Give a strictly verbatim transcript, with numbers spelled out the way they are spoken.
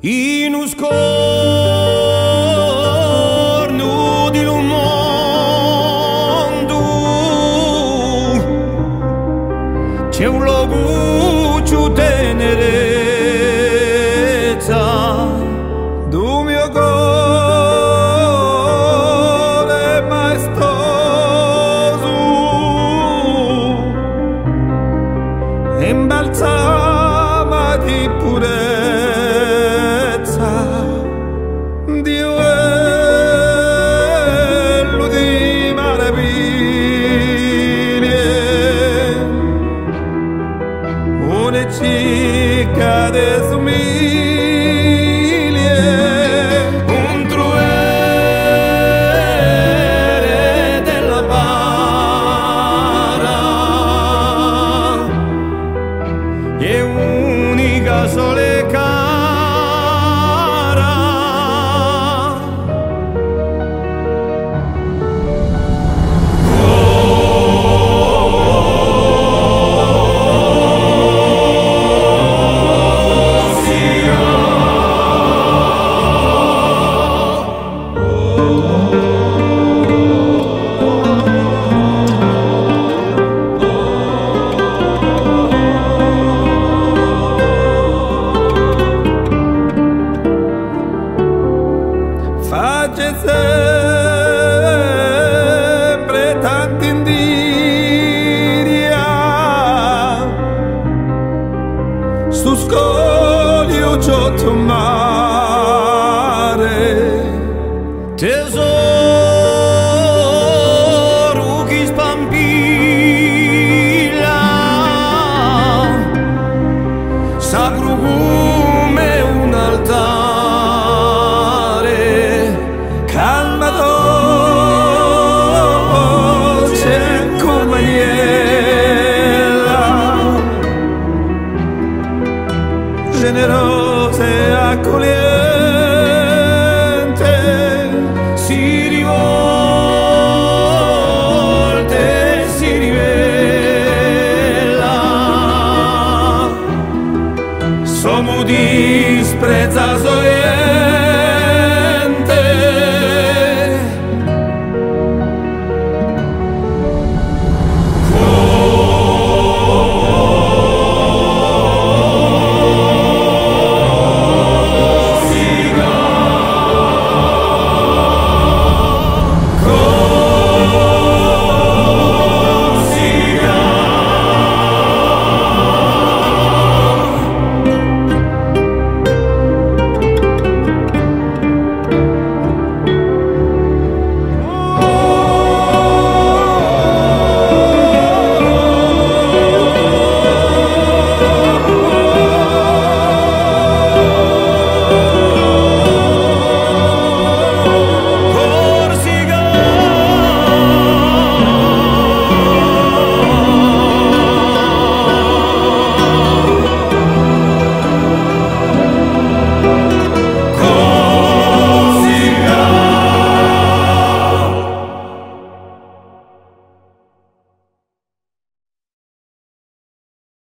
in un scorno di un mondo c'è un luogo più tenerezza do mio cuore maestoso imbalzama di purezza. Dio è lo di meraviglie, una cica de somiglie, un truere della bara e unica sole cara. Facce sempre tanti invidia su scoglio sotto mare, tesoro che spampilla sacro come un altare. Generosa e accogliente si rivolta e si rivela, sommo disprezzato